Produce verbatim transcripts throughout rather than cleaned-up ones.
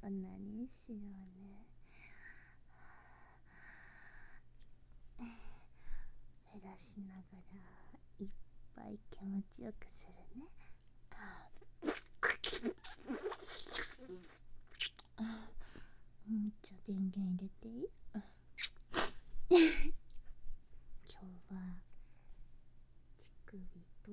何しようね。減らしながらいっぱい気持ちよくするね。もうちょ電源入れていい？今日は乳首と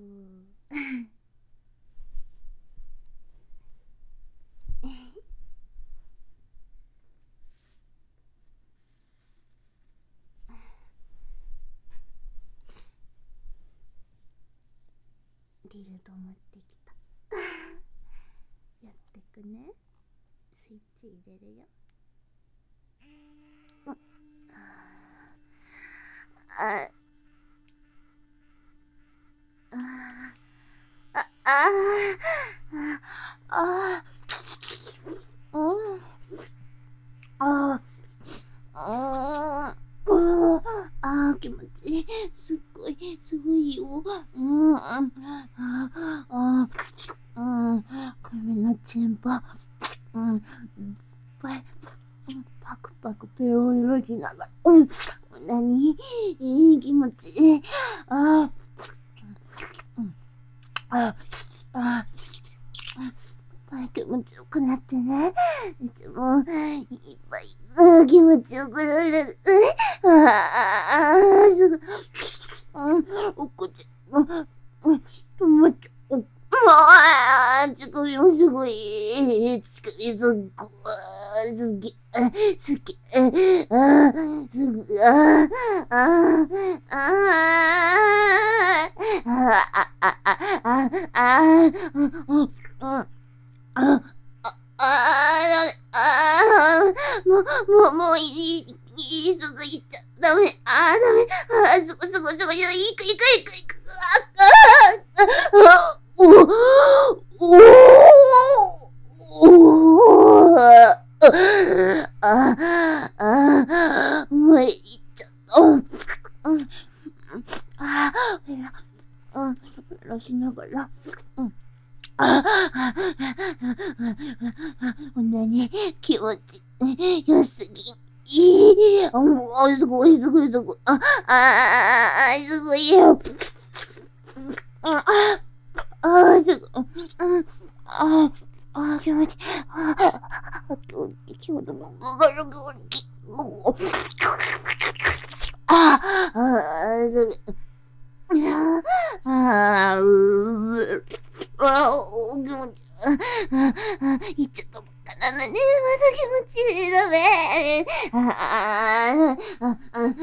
ディルド持ってきた。やってくね。スイッチ入れるよ。ああああああうんあああ気持ちいい。すっごいすごいよ。うんああうん髪のチンパうんいっぱいパクパクペロペロしながらうん何いい気持ちいい。ああああ気持ちよくなってね。いつもいっぱい気持ちよくなる。ああすごい。うん、おこち、うん、うん、止まっちゃう。ああ、乳首もすごい。乳首すっごい。すげえ、すげえ、ああ、すごい。ああ、ああ、ああ、ああ、ああ、ああ、うん、ああ、ああ、ああ、もう、もう、もういい、いい、すぐ行っちゃダメ。ああ、ダメ。ああ、すごい、すごい、すごい、いく、いく、いく、いく。ああ、おおおああ、もういっちゃった。うん、ああ、うん、減らしながら、うん。ああ、こんなに気持ちよすぎ。いい。もう、すごい、すごい、すごい。あ、あ、すごいよ。あ、あ、すごい。あ、あ、気持ちいい。あ、気持ちいい。気持ちいい。あ、あ、すごい。ああ、うう、あお、気持ちいい。ああ、言っちゃったばっかなのに、まだ気持ちいいだべ。ああ、ああ、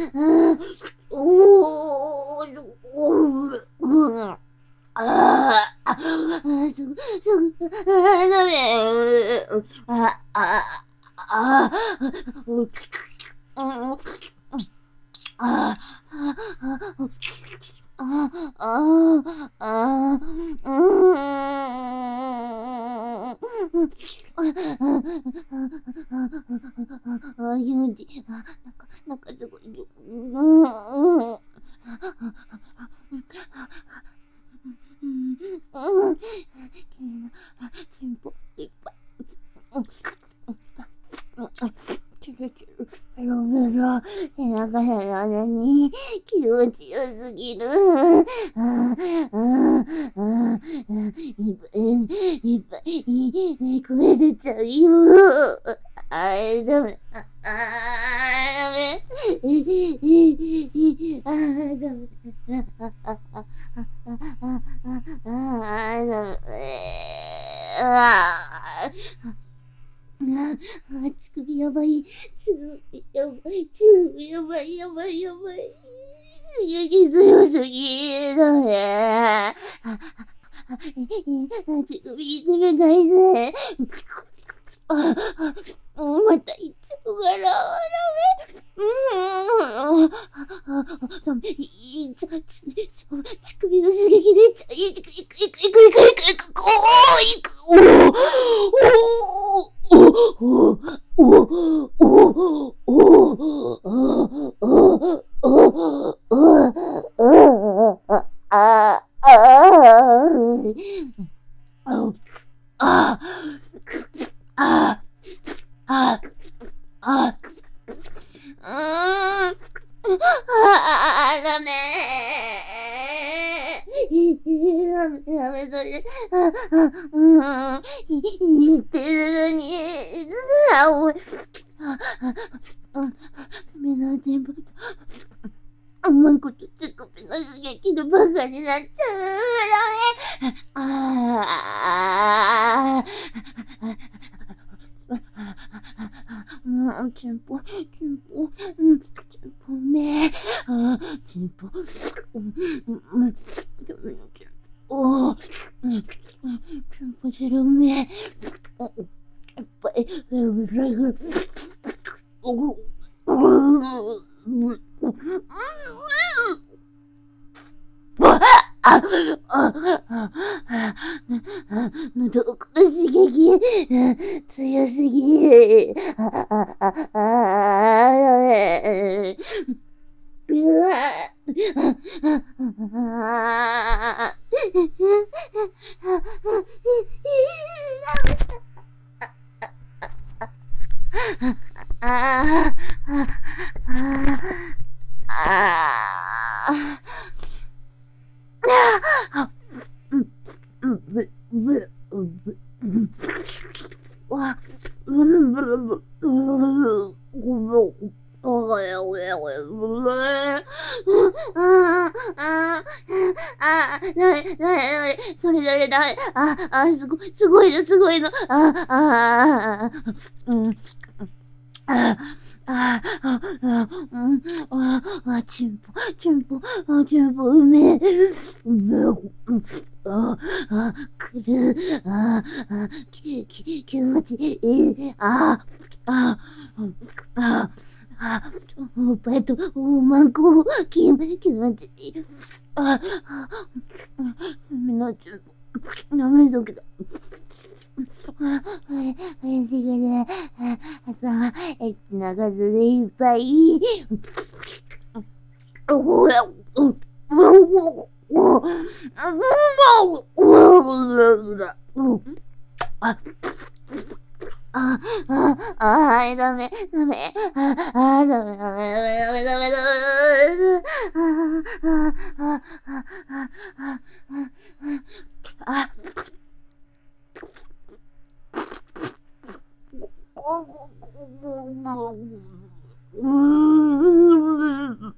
おお、うん。ああ、すぐ、すぐ、ダメ。ああ、ああ、うん、ああ、ああ、ああ、うん。あ、気持ちいい。あ、なんか、なんかすごい。うん。うん、うん、君の進歩いっぱい。チュルチュル、ペロペロ、背中なのに気持ちよすぎる。ああ、ああ、いっぱい、いっぱい、い声出ちゃうよ。あれ、ダメ。ああ、ダメ。ああ、ダメ。ああ、ああ、ああ、ああ、ダメ。ああ。ああ、乳首やばい。乳首やばい。乳首やばい、やばい、やばい。刺激強すぎだね。あ、あ、あ、乳首冷たいね。あ、あ、また行っちゃうから、ダメ。うん。ダメ。いっちゃ、乳首の刺激でいっちゃう。いく、いく、いく、いく、いく、いく、いく、おー、いく、おー、おー。おおおおおおおあああああ、あ、うーん、ああ、ダメー。ダメ、ダメ、それ、あ、あ、うん、言ってるのに、あ、おい、あ、あ、ダメな、全部。うまいことつくびの刺激のバカになっちゃう。ダメ。ああ、うん、チンポ、チンポ、うん、チンポめ、あ、チンポ、うん、うん、ダメよ、チンポ、うん、チンポ汁め、おっぱい、うらぐ、お、ああ、あ、あ、喉奥の刺激、強すぎ。あ、あ、あ、あ、ダメ。うわ、あ、あ、あ、あ、あ、うん、うん、ぶ、ぶ、ぶ、わ、うん、ぶ、ぶ、うん、ごめん。おやおやおや、うわ、ああ、あ、なに、なに、それそれだ、あ、あ、すごい、すごいの、すごいの、あ、あ、うん、あ、あ、あ、あ、うん、あ、あ、チンポ、チンポ、あ、チンポ、うめえ、うめえ、あ、あ、くる、あ、あ、き、き、気持ちいい、あ、あ、あ、あ、おっぱいと、おまんこ、気、気持ちいい、あ、あ、みんな、ちょっと、ダメだけど、あ、はい、はい、すぐね、あ、あとは、エッチな数でいっぱい。おや、う、う、う、う、あ、あ、あ、あ、はい、ダメ、ダメ、あ、あ、ダメ、ダメ、ダメ、ダメ、ダメ、ダメ、あ、あ、あ、あ、あ、あ、あ、ご、ご、ご、ご、うーん。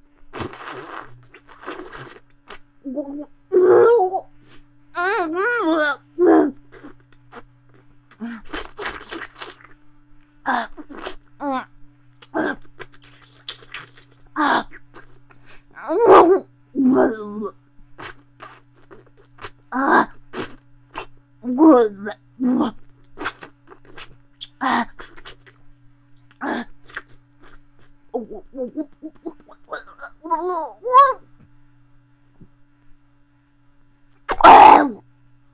ご、ご、うーん。あ、うん、あ、あ、うん、あ、ご、うん、あ、あ、お、お、お、お、お、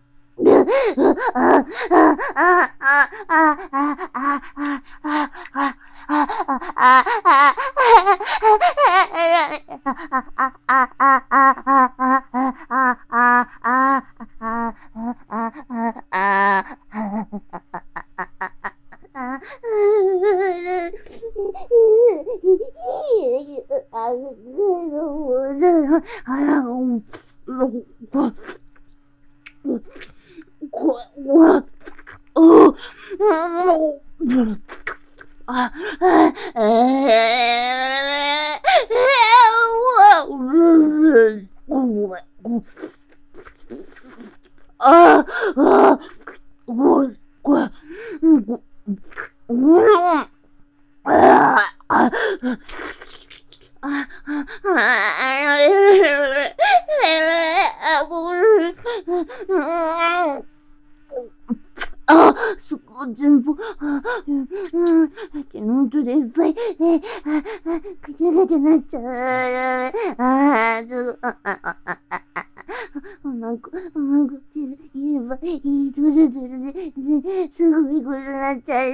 こ、わ、お、あ、ええ、あ、あ、ご、ご、ご、ご、あ、あ、あ、あ、あ、すごい、全部、あ、うん、うん、本当でいっぱい、え、あ、あ、ぐちゃぐちゃなっちゃう。ああ、すごい、あ、あ、あ、あ、あ、あ、うまく、うまく言えばいいとずつで、で、すごいことになっちゃう。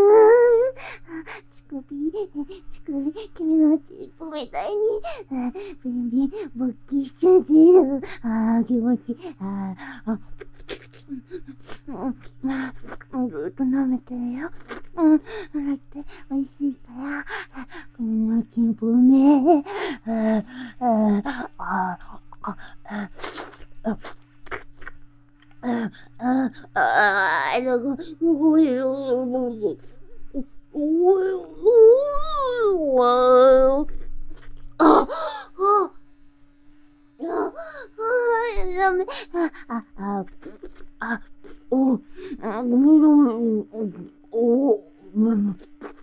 乳首、乳首、君のチップみたいに、あ、ビンビン、勃起しちゃってる。ああ、気持ちいい。ああ、あ、うん、ずっと舐めてるよ。 うん、だって美味しいから、このキンプうめえ。ああ、ああ、ああ、ああ、ああ、なんか、すごいよ、なんか、おい、おー、あ、あ、あ、あ、ダメ、あ、あ、あ、あ、お、あ、ごめん、ごめん、お、うん、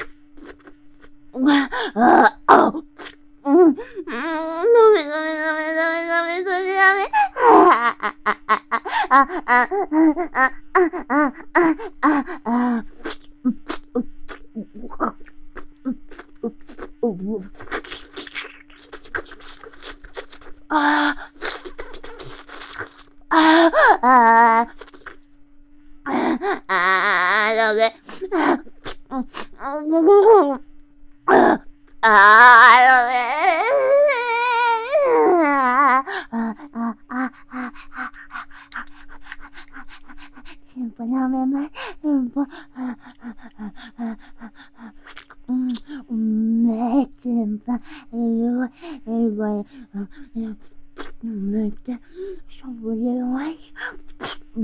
あ、あ、うん、うん、ダメ、ダメ、ダメ、ダメ、ダメ、それダメ。あ、あ、あ、あ、あ、あ、あ、あ、あ、あ、あ、あ、あ、あ、あ、あ、あ、ダメ。あ、あ、あ、あ、ダメ。あ、あ、あ、あ、あ、進歩やめます。進歩。うん、うん、ね、進歩。えぐい、えぐい。めっちゃ、しょぼれない。うん、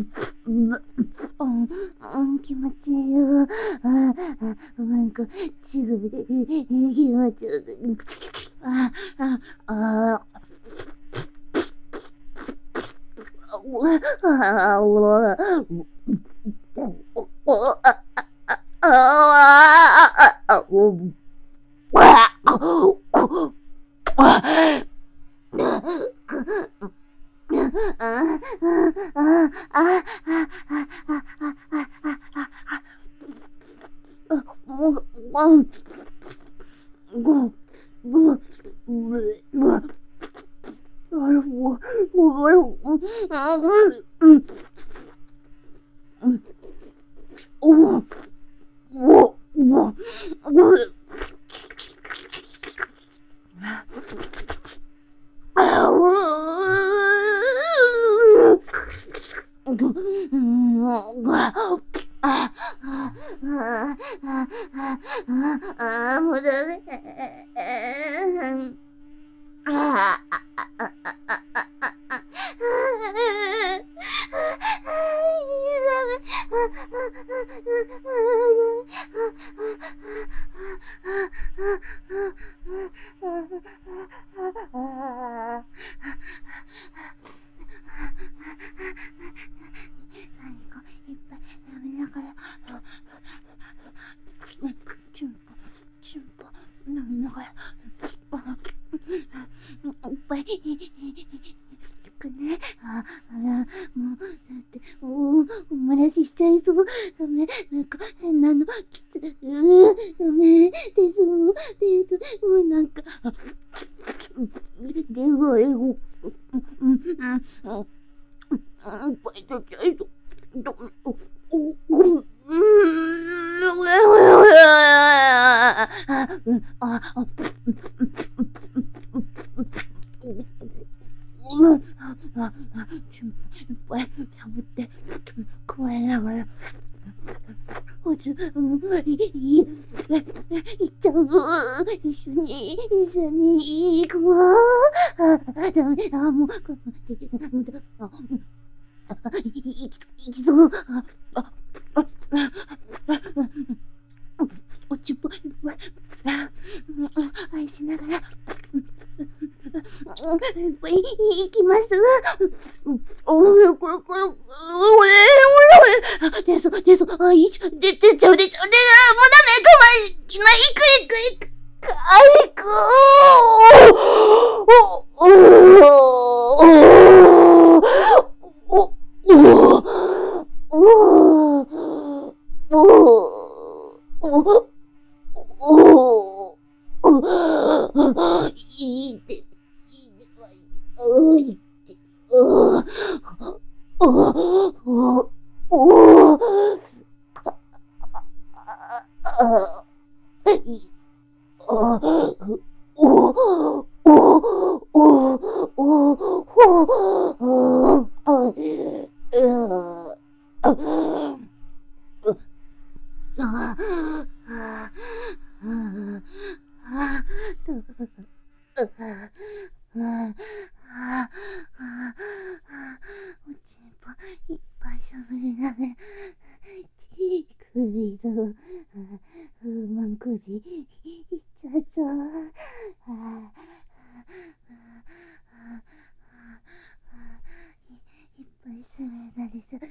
うん、気持ちいいよ。あ、あ、なんか、すぐ、気持ちいい。あ、あ、あ、あ、あ、もうダメ。ああ、いっぱい食べながら、チュンポ、チュンポ、飲みながら、いっぱい、くね。ああ、もう、だって、おお、お漏らししちゃいそう。ダメ、なんか、変なの、きつ、うー、ダメ、出そう、出そう、もうなんか、でごい、ご、うん、うん、うん、いっぱい取っちゃいそう。お、お、お、うん、あ、あ、あ、うん、あ、あ、ちょいっぱい食べて、加えながら、おつ、もう、いい、いっちゃう、一緒に、一緒に行こう。あ、ダメ、あ、もう、我慢できない、無駄、あ、あ、い、い、いきそう、あ、あ、あ、おちっぽいっぱい、愛しながら、いっぱい行きます。おー、これ、これ、おえー、おえー、出そう、出そう、あ、いいちゃ、出、出ちゃう、出ちゃう、出ちゃう、もうダメ、我慢、今、行く、行く、行く、あ、行く、お、お、お、お、お、お、お、お、お、いいって、いいって、おいって、お、お、お、お、あ、いい、お、お、お、お、お、お、あ、あ、 ああ、ああ、と、ああ、ああ、おちんぽいっぱいしゃぶりながら、ちくいぞ、うまんこじ、いっちゃった。あいっぱいすめなりさった。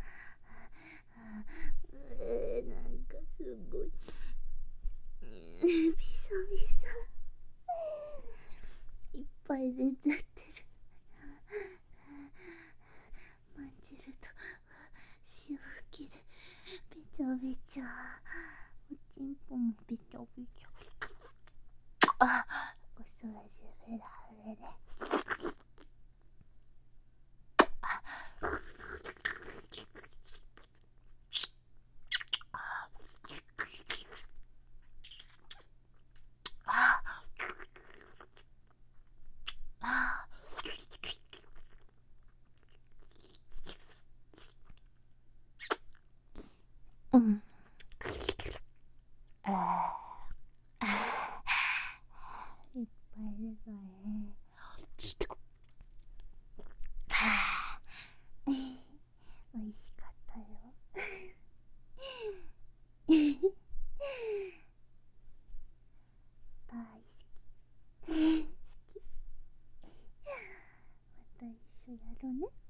うなんかすごい、びしょびしょ、いっぱい出ちゃってる。まんじると潮吹きでべちゃべちゃ、おちんぽもべちゃべちゃ。あ、おそらじゅうだね。うん。ああ、いっぱいですね。はあ、おいしかったよ。大好き。好き。また一緒やろうね。